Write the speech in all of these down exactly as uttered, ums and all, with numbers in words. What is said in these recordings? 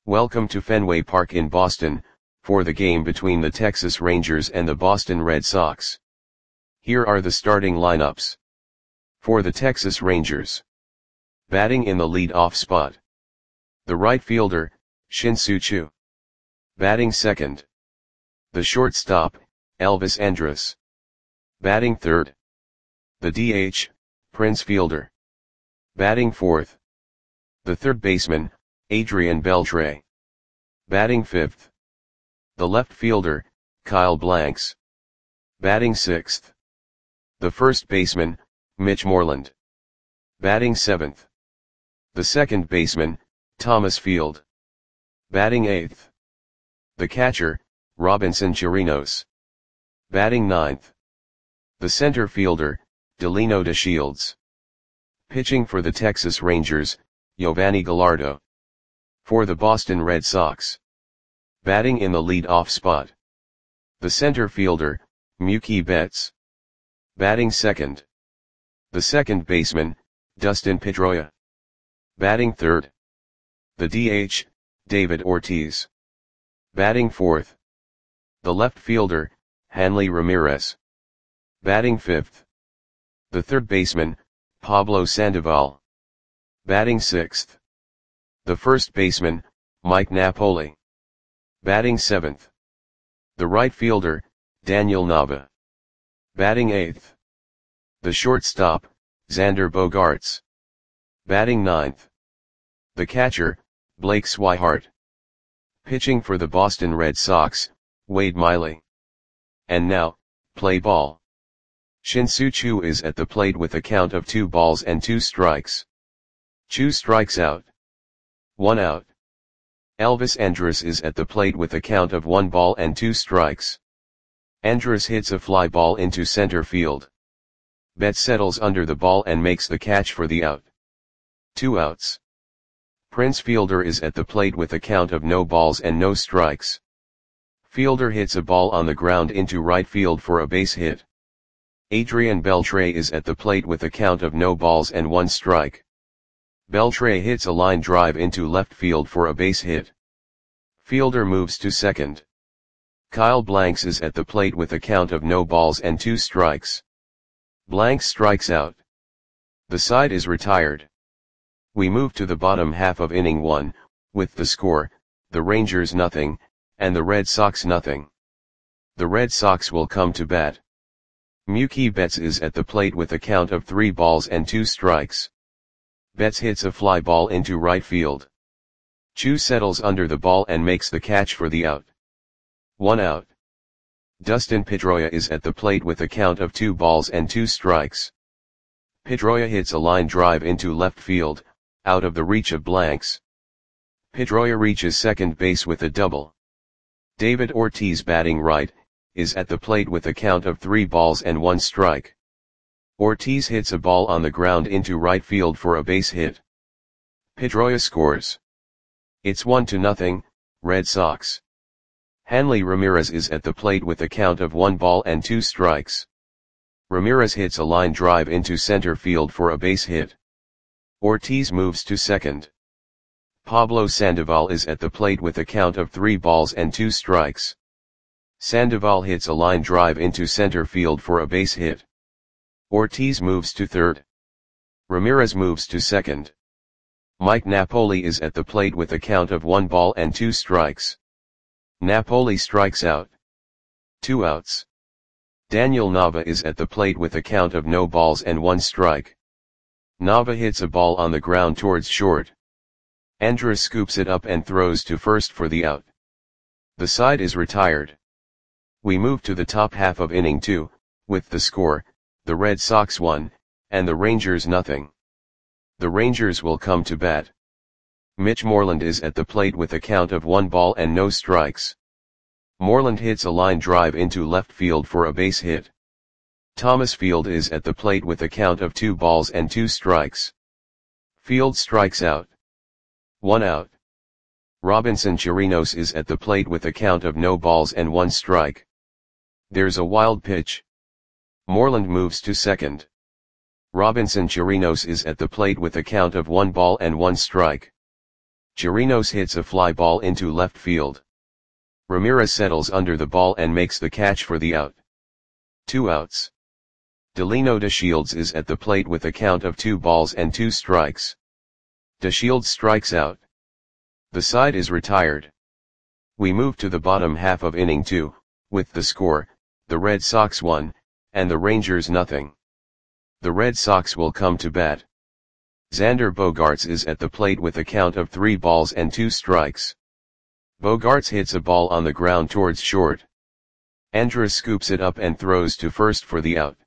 Welcome to Fenway Park in Boston, for the game between the Texas Rangers and the Boston Red Sox. Here are the starting lineups. For the Texas Rangers. Batting in the lead-off spot. The right fielder, Shin-Soo Choo. Batting second. The shortstop, Elvis Andrus. Batting third. The D H, Prince Fielder. Batting fourth. The third baseman, Adrian Beltre. Batting fifth. The left fielder, Kyle Blanks. Batting sixth. The first baseman, Mitch Moreland. Batting seventh. The second baseman, Thomas Field. Batting eighth. The catcher, Robinson Chirinos. Batting ninth. The center fielder, Delino DeShields. Pitching for the Texas Rangers, Yovani Gallardo. For the Boston Red Sox. Batting in the lead-off spot. The center fielder, Mookie Betts. Batting second. The second baseman, Dustin Pedroia. Batting third. The D H, David Ortiz. Batting fourth. The left fielder, Hanley Ramirez. Batting fifth. The third baseman, Pablo Sandoval. Batting sixth. The first baseman, Mike Napoli. Batting seventh. The right fielder, Daniel Nava. Batting eighth. The shortstop, Xander Bogaerts. Batting ninth. The catcher, Blake Swihart. Pitching for the Boston Red Sox, Wade Miley. And now, play ball. Shin-Soo Choo is at the plate with a count of two balls and two strikes. Choo strikes out. One out. Elvis Andrus is at the plate with a count of one ball and two strikes. Andrus hits a fly ball into center field. Betts settles under the ball and makes the catch for the out. Two outs. Prince Fielder is at the plate with a count of no balls and no strikes. Fielder hits a ball on the ground into right field for a base hit. Adrian Beltre is at the plate with a count of no balls and one strike. Beltre hits a line drive into left field for a base hit. Fielder moves to second. Kyle Blanks is at the plate with a count of no balls and two strikes. Blanks strikes out. The side is retired. We move to the bottom half of inning one, with the score, the Rangers nothing, and the Red Sox nothing. The Red Sox will come to bat. Mookie Betts is at the plate with a count of three balls and two strikes. Betts hits a fly ball into right field. Choo settles under the ball and makes the catch for the out. One out. Dustin Pedroia is at the plate with a count of two balls and two strikes. Pedroia hits a line drive into left field, out of the reach of Blanks. Pedroia reaches second base with a double. David Ortiz, batting right, is at the plate with a count of three balls and one strike. Ortiz hits a ball on the ground into right field for a base hit. Pedroia scores. It's one to nothing, Red Sox. Hanley Ramirez is at the plate with a count of one ball and two strikes. Ramirez hits a line drive into center field for a base hit. Ortiz moves to second. Pablo Sandoval is at the plate with a count of three balls and two strikes. Sandoval hits a line drive into center field for a base hit. Ortiz moves to third. Ramirez moves to second. Mike Napoli is at the plate with a count of one ball and two strikes. Napoli strikes out. Two outs. Daniel Nava is at the plate with a count of no balls and one strike. Nava hits a ball on the ground towards short. Andrus scoops it up and throws to first for the out. The side is retired. We move to the top half of inning two, with the score, the Red Sox one, and the Rangers nothing. The Rangers will come to bat. Mitch Moreland is at the plate with a count of one ball and no strikes. Moreland hits a line drive into left field for a base hit. Thomas Field is at the plate with a count of two balls and two strikes. Field strikes out. One out. Robinson Chirinos is at the plate with a count of no balls and one strike. There's a wild pitch. Moreland moves to second. Robinson Chirinos is at the plate with a count of one ball and one strike. Chirinos hits a fly ball into left field. Ramirez settles under the ball and makes the catch for the out. Two outs. Delino DeShields is at the plate with a count of two balls and two strikes. DeShields strikes out. The side is retired. We move to the bottom half of inning two, with the score, the Red Sox one, and the Rangers nothing. The Red Sox will come to bat. Xander Bogaerts is at the plate with a count of three balls and two strikes. Bogaerts hits a ball on the ground towards short. Andrus scoops it up and throws to first for the out.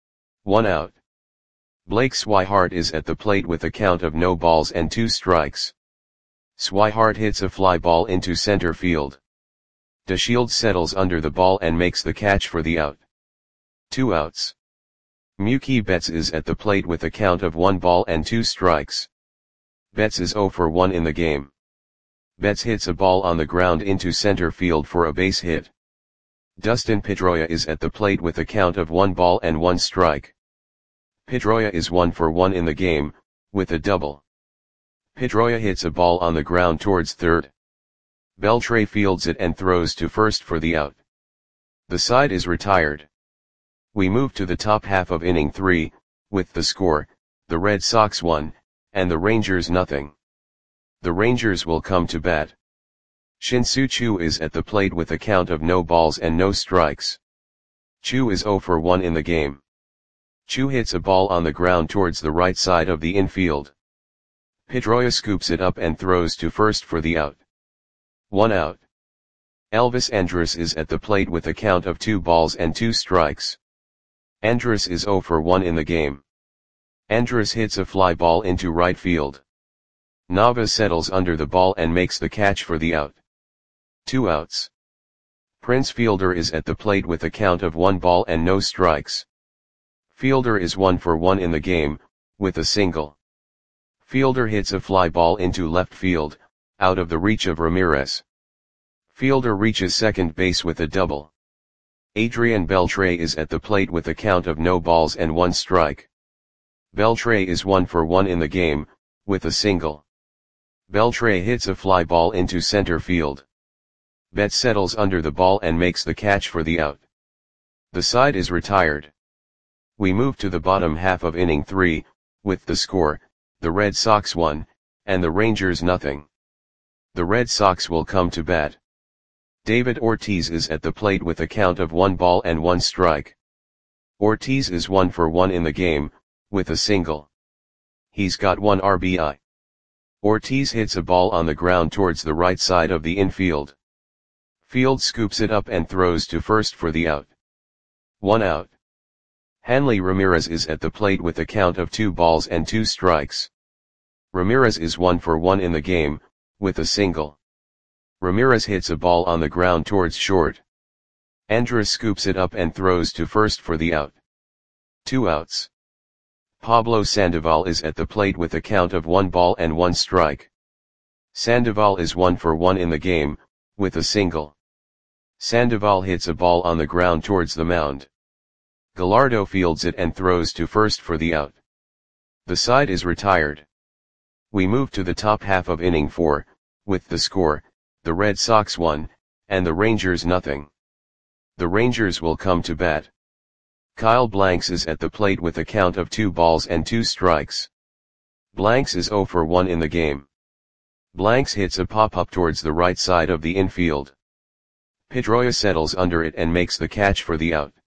One out. Blake Swihart is at the plate with a count of no balls and two strikes. Swihart hits a fly ball into center field. DeShields settles under the ball and makes the catch for the out. Two outs. Mookie Betts is at the plate with a count of one ball and two strikes. Betts is zero for one in the game. Betts hits a ball on the ground into center field for a base hit. Dustin Pedroia is at the plate with a count of one ball and one strike. Pedroia is one for one in the game, with a double. Pedroia hits a ball on the ground towards third. Beltre fields it and throws to first for the out. The side is retired. We move to the top half of inning three, with the score, the Red Sox one, and the Rangers nothing. The Rangers will come to bat. Shin-Soo Choo is at the plate with a count of no balls and no strikes. Choo is zero for one in the game. Choo hits a ball on the ground towards the right side of the infield. Pedroia scoops it up and throws to first for the out. One out. Elvis Andrus is at the plate with a count of two balls and two strikes. Andrus is zero for one in the game. Andrus hits a fly ball into right field. Nava settles under the ball and makes the catch for the out. Two outs. Prince Fielder is at the plate with a count of one ball and no strikes. Fielder is one for one in the game, with a single. Fielder hits a fly ball into left field, out of the reach of Ramirez. Fielder reaches second base with a double. Adrian Beltre is at the plate with a count of no balls and one strike. Beltre is one for one in the game, with a single. Beltre hits a fly ball into center field. Betts settles under the ball and makes the catch for the out. The side is retired. We move to the bottom half of inning three, with the score, the Red Sox one, and the Rangers nothing. The Red Sox will come to bat. David Ortiz is at the plate with a count of one ball and one strike. Ortiz is one for one in the game, with a single. He's got one R B I. Ortiz hits a ball on the ground towards the right side of the infield. Field scoops it up and throws to first for the out. One out. Hanley Ramirez is at the plate with a count of two balls and two strikes. Ramirez is one for one in the game, with a single. Ramirez hits a ball on the ground towards short. Andrus scoops it up and throws to first for the out. Two outs. Pablo Sandoval is at the plate with a count of one ball and one strike. Sandoval is one for one in the game, with a single. Sandoval hits a ball on the ground towards the mound. Gallardo fields it and throws to first for the out. The side is retired. We move to the top half of inning four, with the score, the Red Sox one, and the Rangers nothing. The Rangers will come to bat. Kyle Blanks is at the plate with a count of two balls and two strikes. Blanks is zero for one in the game. Blanks hits a pop-up towards the right side of the infield. Pedroia settles under it and makes the catch for the out.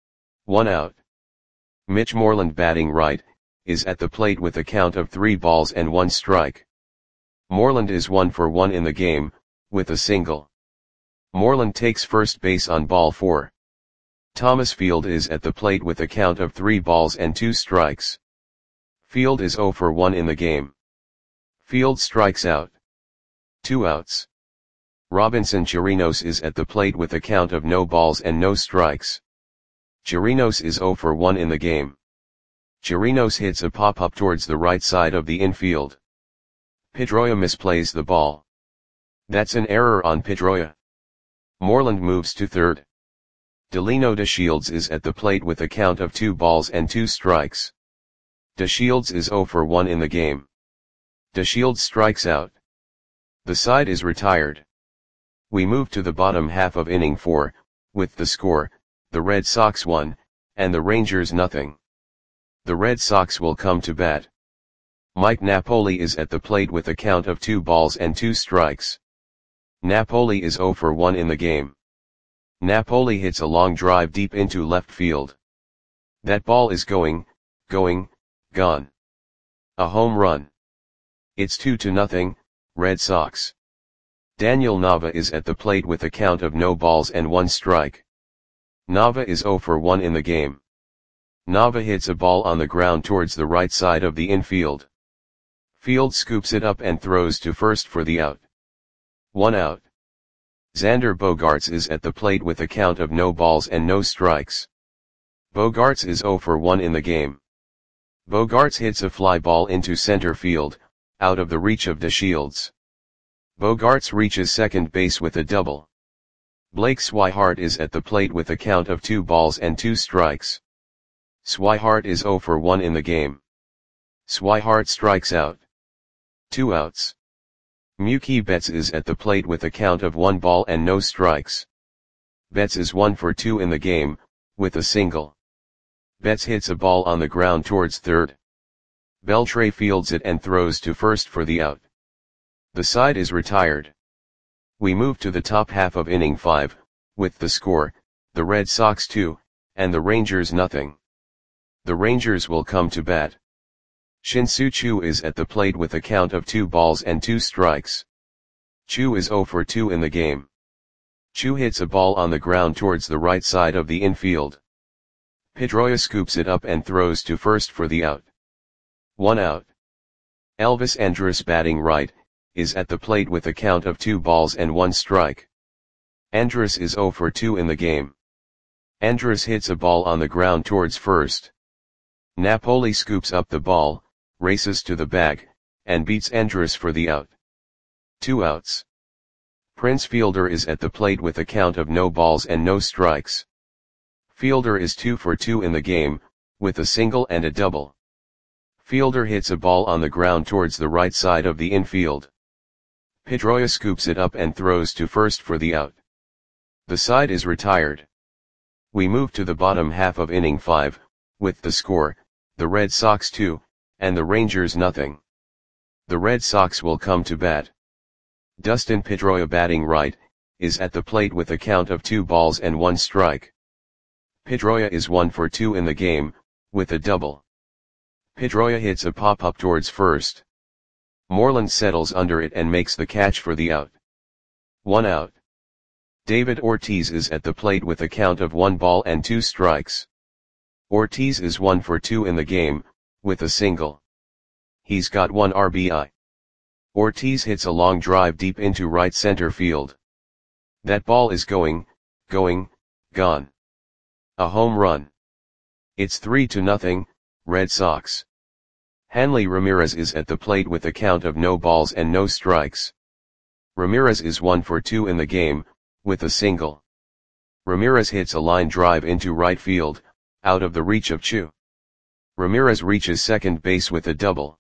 One out. Mitch Moreland, batting right, is at the plate with a count of three balls and one strike. Moreland is one for one in the game, with a single. Moreland takes first base on ball four. Thomas Field is at the plate with a count of three balls and two strikes. Field is zero for one in the game. Field strikes out. Two outs. Robinson Chirinos is at the plate with a count of no balls and no strikes. Chirinos is zero for one in the game. Chirinos hits a pop-up towards the right side of the infield. Pedroia misplays the ball. That's an error on Pedroia. Moreland moves to third. Delino DeShields is at the plate with a count of two balls and two strikes. DeShields is zero for one in the game. DeShields strikes out. The side is retired. We move to the bottom half of inning four, with the score, the Red Sox one, and the Rangers nothing. The Red Sox will come to bat. Mike Napoli is at the plate with a count of two balls and two strikes. Napoli is oh for one in the game. Napoli hits a long drive deep into left field. That ball is going, going, gone. A home run. It's two to nothing, Red Sox. Daniel Nava is at the plate with a count of no balls and one strike. Nava is oh for one in the game. Nava hits a ball on the ground towards the right side of the infield. Field scoops it up and throws to first for the out. One out. Xander Bogaerts is at the plate with a count of no balls and no strikes. Bogaerts is oh for one in the game. Bogaerts hits a fly ball into center field, out of the reach of DeShields. Bogaerts reaches second base with a double. Blake Swihart is at the plate with a count of two balls and two strikes. Swihart is oh for one in the game. Swihart strikes out. Two outs. Mookie Betts is at the plate with a count of one ball and no strikes. Betts is one for two in the game, with a single. Betts hits a ball on the ground towards third. Beltre fields it and throws to first for the out. The side is retired. We move to the top half of inning five, with the score, the Red Sox two, and the Rangers nothing. The Rangers will come to bat. Shin-Soo Choo is at the plate with a count of two balls and two strikes. Choo is oh for two in the game. Choo hits a ball on the ground towards the right side of the infield. Pedroia scoops it up and throws to first for the out. One out. Elvis Andrus, batting right, is at the plate with a count of two balls and one strike. Andrus is oh for two in the game. Andrus hits a ball on the ground towards first. Napoli scoops up the ball, races to the bag, and beats Andrus for the out. Two outs. Prince Fielder is at the plate with a count of no balls and no strikes. Fielder is two for two in the game, with a single and a double. Fielder hits a ball on the ground towards the right side of the infield. Pedroia scoops it up and throws to first for the out. The side is retired. We move to the bottom half of inning five, with the score, the Red Sox two, and the Rangers nothing. The Red Sox will come to bat. Dustin Pedroia, batting right, is at the plate with a count of two balls and one strike. Pedroia is one for two in the game, with a double. Pedroia hits a pop-up towards first. Moreland settles under it and makes the catch for the out. One out. David Ortiz is at the plate with a count of one ball and two strikes. Ortiz is one for two in the game, with a single. He's got one R B I. Ortiz hits a long drive deep into right center field. That ball is going, going, gone. A home run. It's three to nothing, Red Sox. Hanley Ramirez is at the plate with a count of no balls and no strikes. Ramirez is one for two in the game, with a single. Ramirez hits a line drive into right field, out of the reach of Choo. Ramirez reaches second base with a double.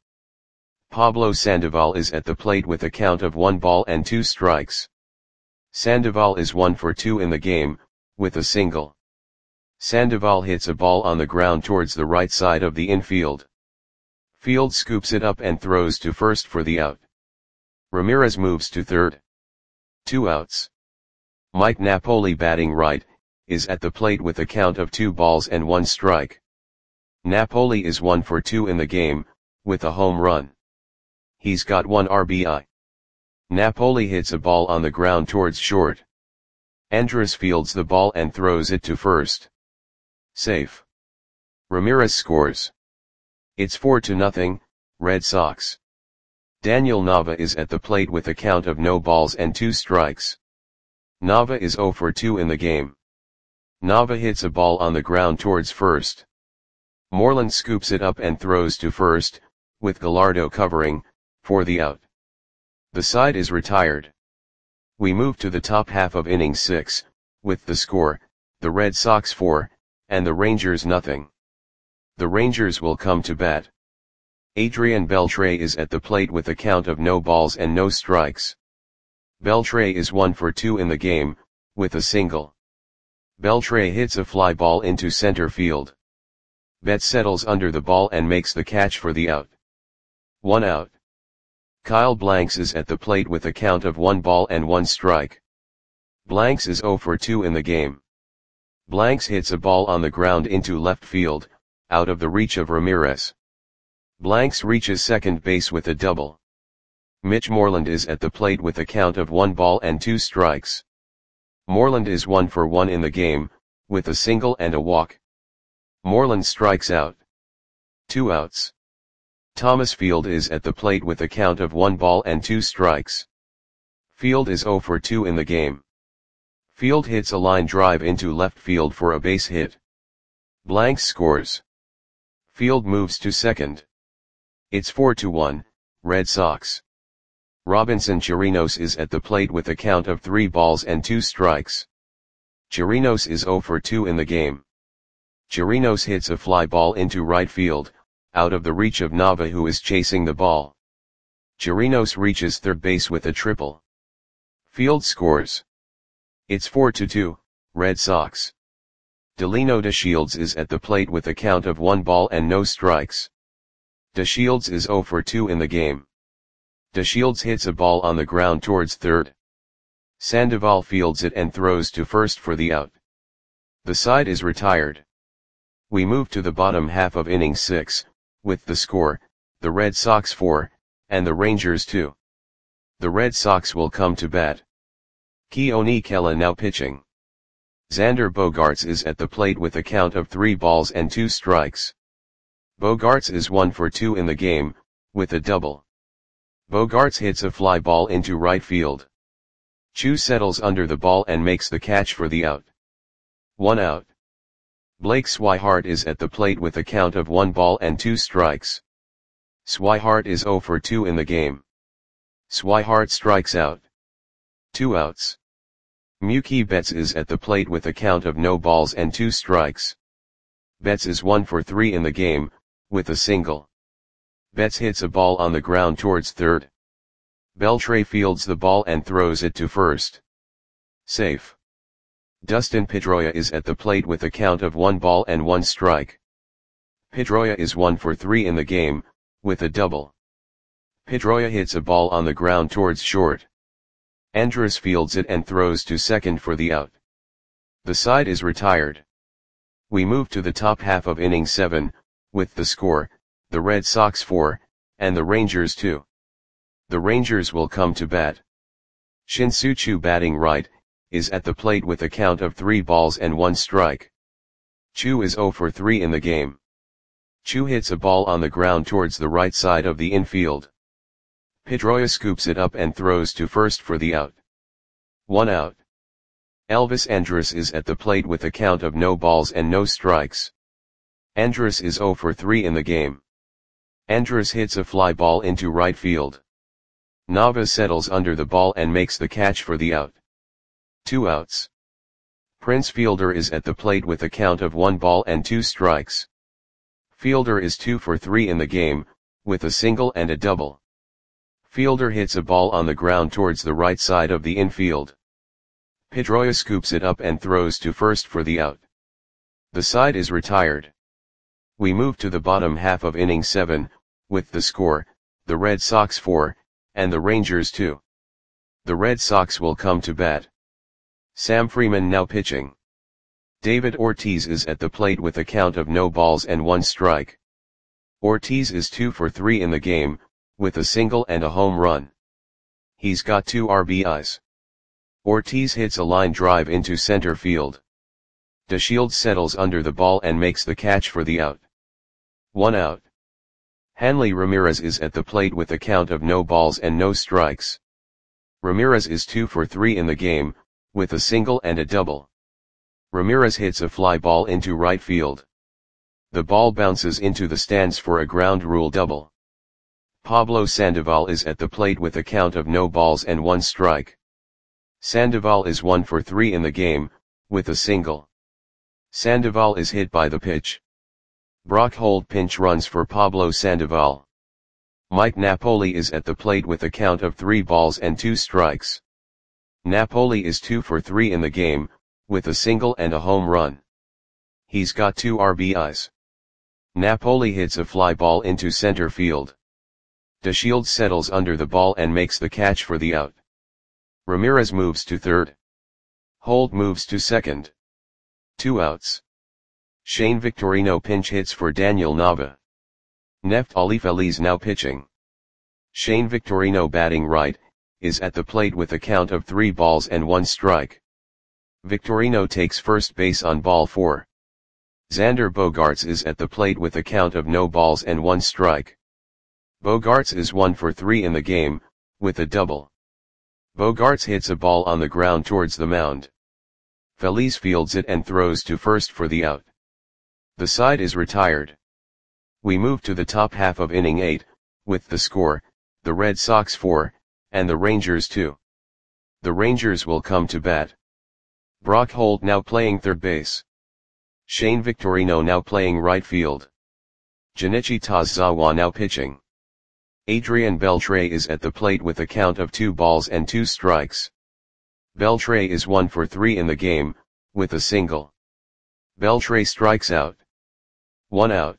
Pablo Sandoval is at the plate with a count of one ball and two strikes. Sandoval is one for two in the game, with a single. Sandoval hits a ball on the ground towards the right side of the infield. Field scoops it up and throws to first for the out. Ramirez moves to third. Two outs. Mike Napoli, batting right, is at the plate with a count of two balls and one strike. Napoli is one for two in the game, with a home run. He's got one R B I. Napoli hits a ball on the ground towards short. Andrus fields the ball and throws it to first. Safe. Ramirez scores. It's four to nothing, Red Sox. Daniel Nava is at the plate with a count of no balls and two strikes. Nava is oh for two in the game. Nava hits a ball on the ground towards first. Moreland scoops it up and throws to first, with Gallardo covering, for the out. The side is retired. We move to the top half of inning six, with the score, the Red Sox four, and the Rangers nothing. The Rangers will come to bat. Adrian Beltre is at the plate with a count of no balls and no strikes. Beltre is one for two in the game, with a single. Beltre hits a fly ball into center field. Betts settles under the ball and makes the catch for the out. One out. Kyle Blanks is at the plate with a count of one ball and one strike. Blanks is zero for two in the game. Blanks hits a ball on the ground into left field, out of the reach of Ramirez. Blanks reaches second base with a double. Mitch Moreland is at the plate with a count of one ball and two strikes. Moreland is one for one in the game, with a single and a walk. Moreland strikes out. Two outs. Thomas Field is at the plate with a count of one ball and two strikes. Field is zero for two in the game. Field hits a line drive into left field for a base hit. Blanks scores. Field moves to second. It's four to one, Red Sox. Robinson Chirinos is at the plate with a count of three balls and two strikes. Chirinos is zero for two in the game. Chirinos hits a fly ball into right field, out of the reach of Nava, who is chasing the ball. Chirinos reaches third base with a triple. Field scores. It's four to two, Red Sox. Delino DeShields is at the plate with a count of one ball and no strikes. DeShields is zero for two in the game. DeShields hits a ball on the ground towards third. Sandoval fields it and throws to first for the out. The side is retired. We move to the bottom half of inning six, with the score, the Red Sox four, and the Rangers two. The Red Sox will come to bat. Keone Kela now pitching. Xander Bogaerts is at the plate with a count of three balls and two strikes. Bogaerts is one for two in the game, with a double. Bogaerts hits a fly ball into right field. Chu settles under the ball and makes the catch for the out. One out. Blake Swihart is at the plate with a count of one ball and two strikes. Swihart is zero for two in the game. Swihart strikes out. Two outs. Mookie Betts is at the plate with a count of no balls and two strikes. Betts is one for three in the game, with a single. Betts hits a ball on the ground towards third. Beltre fields the ball and throws it to first. Safe. Dustin Pedroia is at the plate with a count of one ball and one strike. Pedroia is one for three in the game, with a double. Pedroia hits a ball on the ground towards short. Andrus fields it and throws to second for the out. The side is retired. We move to the top half of inning seven, with the score, the Red Sox four, and the Rangers two. The Rangers will come to bat. Shin-Soo Choo, batting right, is at the plate with a count of three balls and one strike. Choo is zero for three in the game. Choo hits a ball on the ground towards the right side of the infield. Pedroia scoops it up and throws to first for the out. One out. Elvis Andrus is at the plate with a count of no balls and no strikes. Andrus is zero for three in the game. Andrus hits a fly ball into right field. Nava settles under the ball and makes the catch for the out. Two outs. Prince Fielder is at the plate with a count of one ball and two strikes. Fielder is two for three in the game, with a single and a double. Fielder hits a ball on the ground towards the right side of the infield. Pedroia scoops it up and throws to first for the out. The side is retired. We move to the bottom half of inning seven, with the score, the Red Sox four, and the Rangers two. The Red Sox will come to bat. Sam Freeman now pitching. David Ortiz is at the plate with a count of no balls and one strike. Ortiz is two for three in the game, with a single and a home run. He's got two R B Is. Ortiz hits a line drive into center field. DeShields settles under the ball and makes the catch for the out. One out. Hanley Ramirez is at the plate with a count of no balls and no strikes. Ramirez is two for three in the game, with a single and a double. Ramirez hits a fly ball into right field. The ball bounces into the stands for a ground rule double. Pablo Sandoval is at the plate with a count of no balls and one strike. Sandoval is one for three in the game, with a single. Sandoval is hit by the pitch. Brock Holt pinch runs for Pablo Sandoval. Mike Napoli is at the plate with a count of three balls and two strikes. Napoli is two for three in the game, with a single and a home run. He's got two R B Is. Napoli hits a fly ball into center field. DeShields settles under the ball and makes the catch for the out. Ramirez moves to third. Holt moves to second. Two outs. Shane Victorino pinch hits for Daniel Nava. Neftali Feliz now pitching. Shane Victorino batting right, is at the plate with a count of three balls and one strike. Victorino takes first base on ball four. Xander Bogaerts is at the plate with a count of no balls and one strike. Bogaerts is one for three in the game, with a double. Bogaerts hits a ball on the ground towards the mound. Feliz fields it and throws to first for the out. The side is retired. We move to the top half of inning eight, with the score, the Red Sox four, and the Rangers two. The Rangers will come to bat. Brock Holt now playing third base. Shane Victorino now playing right field. Junichi Tazawa now pitching. Adrian Beltre is at the plate with a count of two balls and two strikes. Beltre is one for three in the game, with a single. Beltre strikes out. One out.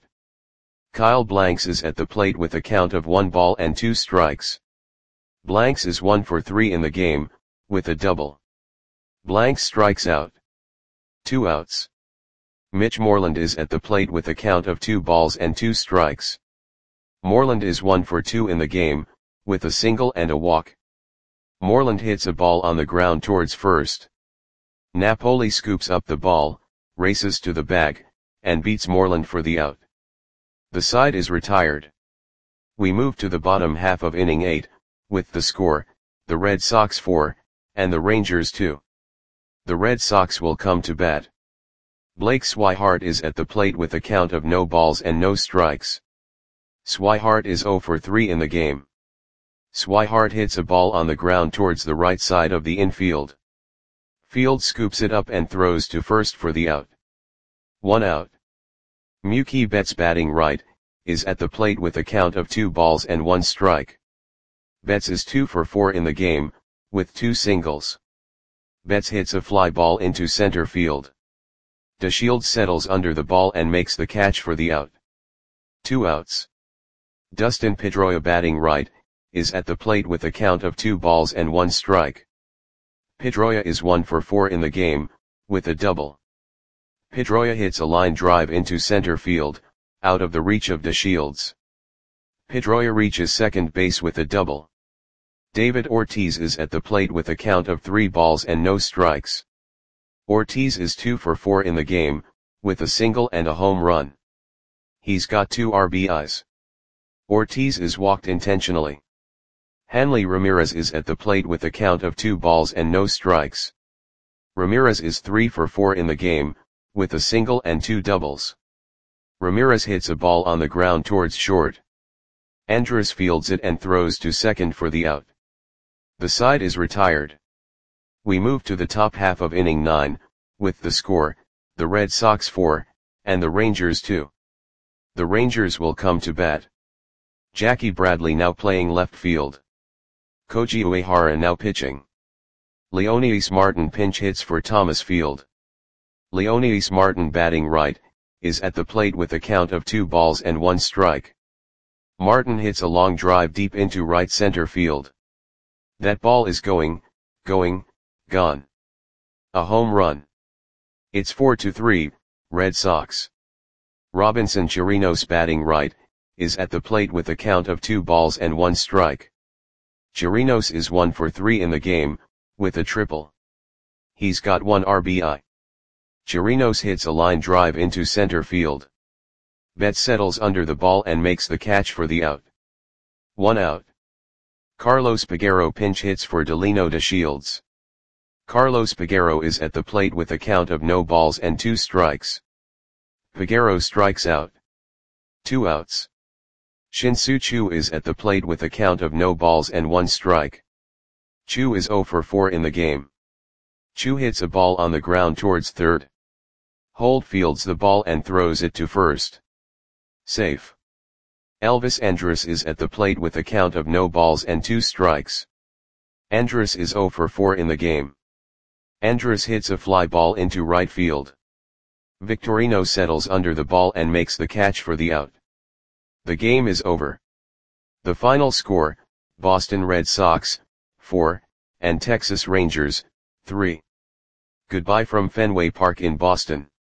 Kyle Blanks is at the plate with a count of one ball and two strikes. Blanks is one for three in the game, with a double. Blanks strikes out. Two outs. Mitch Moreland is at the plate with a count of two balls and two strikes. Moreland is one for two in the game, with a single and a walk. Moreland hits a ball on the ground towards first. Napoli scoops up the ball, races to the bag, and beats Moreland for the out. The side is retired. We move to the bottom half of inning eight, with the score, the Red Sox four, and the Rangers two. The Red Sox will come to bat. Blake Swihart is at the plate with a count of no balls and no strikes. Swihart is zero for three in the game. Swihart hits a ball on the ground towards the right side of the infield. Field scoops it up and throws to first for the out. One out. Mookie Betts batting right, is at the plate with a count of two balls and one strike. Betts is two for four in the game, with two singles. Betts hits a fly ball into center field. DeShields settles under the ball and makes the catch for the out. Two outs. Dustin Pedroia batting right, is at the plate with a count of two balls and one strike. Pedroia is one for four in the game, with a double. Pedroia hits a line drive into center field, out of the reach of DeShields. Pedroia reaches second base with a double. David Ortiz is at the plate with a count of three balls and no strikes. Ortiz is two for four in the game, with a single and a home run. He's got two R B Is. Ortiz is walked intentionally. Hanley Ramirez is at the plate with a count of two balls and no strikes. Ramirez is three for four in the game, with a single and two doubles. Ramirez hits a ball on the ground towards short. Andrus fields it and throws to second for the out. The side is retired. We move to the top half of inning nine, with the score, the Red Sox four, and the Rangers two. The Rangers will come to bat. Jackie Bradley now playing left field. Koji Uehara now pitching. Leonidas Martin pinch hits for Thomas Field. Leonidas Martin batting right, is at the plate with a count of two balls and one strike. Martin hits a long drive deep into right center field. That ball is going, going, gone. A home run. It's four to three, Red Sox. Robinson Chirinos batting right, is at the plate with a count of two balls and one strike. Chirinos is one for three in the game, with a triple. He's got one R B I. Chirinos hits a line drive into center field. Betts settles under the ball and makes the catch for the out. One out. Carlos Peguero pinch hits for Delino DeShields. Carlos Peguero is at the plate with a count of no balls and two strikes. Peguero strikes out. Two outs. Shin-Soo Choo is at the plate with a count of no balls and one strike. Choo is zero for four in the game. Choo hits a ball on the ground towards third. Holt fields the ball and throws it to first. Safe. Elvis Andrus is at the plate with a count of no balls and two strikes. Andrus is zero for four in the game. Andrus hits a fly ball into right field. Victorino settles under the ball and makes the catch for the out. The game is over. The final score, Boston Red Sox, four, and Texas Rangers, three. Goodbye from Fenway Park in Boston.